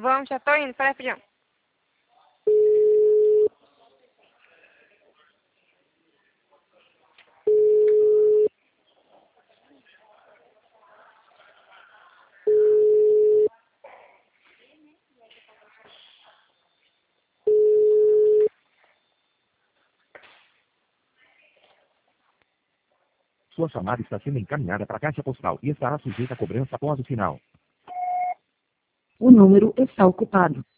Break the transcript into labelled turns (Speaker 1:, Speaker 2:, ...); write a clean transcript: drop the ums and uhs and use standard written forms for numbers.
Speaker 1: Vamos, já tô indo, espera aí, rapidinho.
Speaker 2: Sua chamada está sendo encaminhada para a caixa postal e estará sujeita a cobrança após o sinal.
Speaker 3: O número está ocupado.